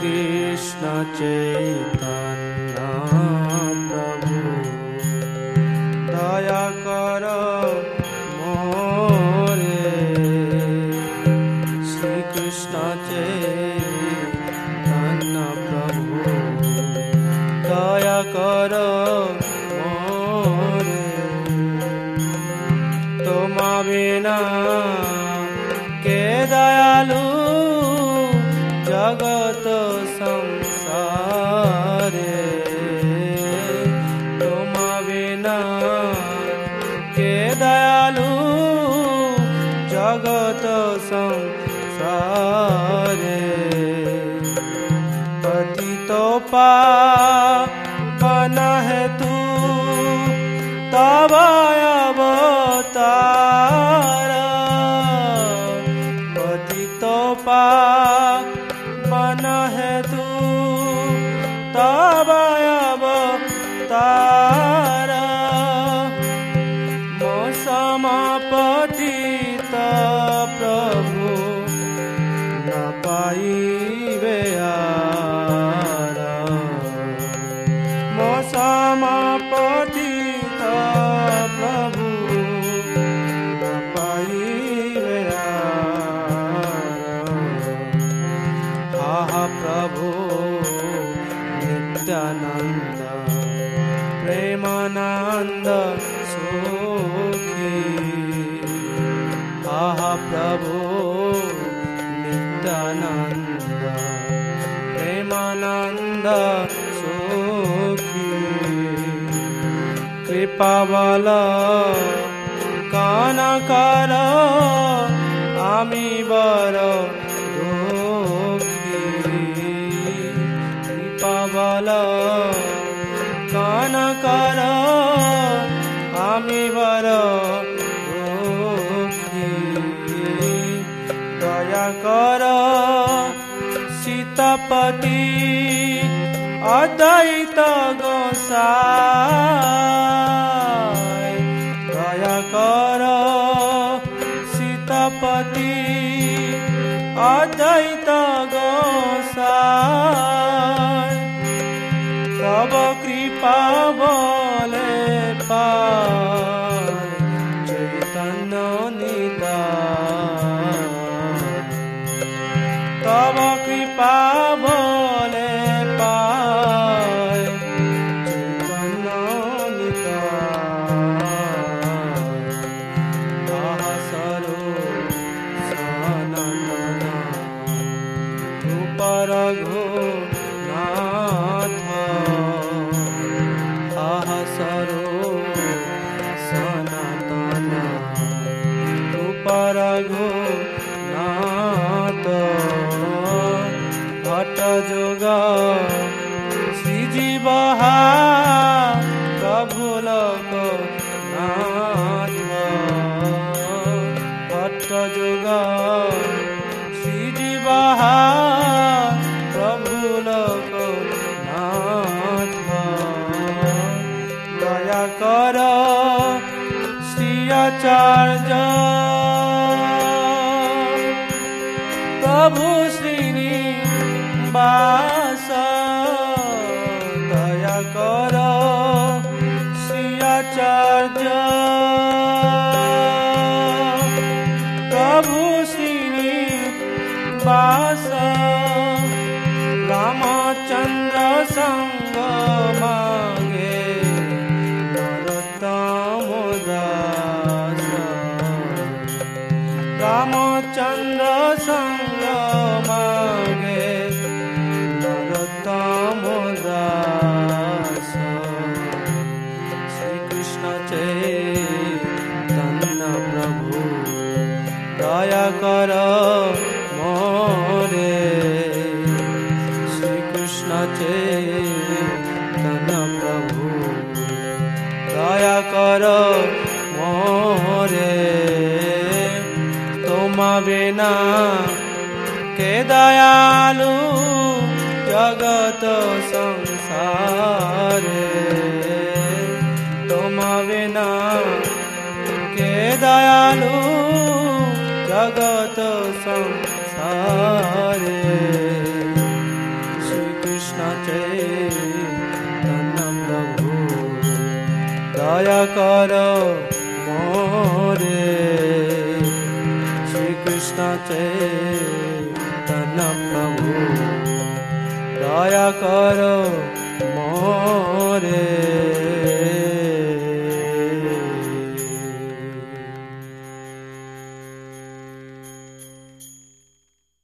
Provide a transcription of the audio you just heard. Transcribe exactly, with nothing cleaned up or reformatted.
कृष्ण चैतन्य प्रभु दया कर मोरे। श्री कृष्ण चैतन्य प्रभु दया कर मोरे। तुम बिना के दयालु जगत संसारे। तुम बिना के दयालु जगत संसारे। पतितो पावन है तू तब अवतार। पतितो पावन है तू तब अवतार। समापतित प्रभु न पाइबे आर। मो समापतित प्रभु न पाइबे आर। आहा प्रभु नित्यानंद प्रेमानंद सुखी। आहा प्रभु नित्यानंद प्रेमानंद सुखी। कृपा बल कान कर आमी बर दुखी। कृपा बल कान कर आमी बर दुखी। दया कर सीतापति अद्वैत गोसाई। दया कर सीतापति अद्वैत गोसाई। तब कृपा बोले पाए चैतन्य निताय। तब कृपा बोले पाए चैतन्य निताय। आहा स्वरूप सनंदन रूप रघुनाथ। आहा स्वरूप सनातन रूप रघुनाथ। भट्ट जोग श्रीजीव प्रभु लोकनाथ। भट्ट जोग श्रीजीव प्रभु लोकनाथ। दया कर श्री आचार्य प्रभु श्रीनिवास। दया कर श्री आचार्य प्रभु श्रीनिवास। रामचंद्र संग मांगे नरोत्तम दास। रामचंद्र संग मांगे नरोत्तम दास। श्री कृष्ण चैतन्य प्रभु दया कर मोरे। श्री कृष्ण चैतन्य प्रभु दया कर मोरे। तुम बिना के दयालु जगत संसारे। तुम बिना के दयालु जगत संसारे। चैतन्य प्रभु दया करो मोरे श्री कृष्ण चैतन्य प्रभु दया करो मोरे।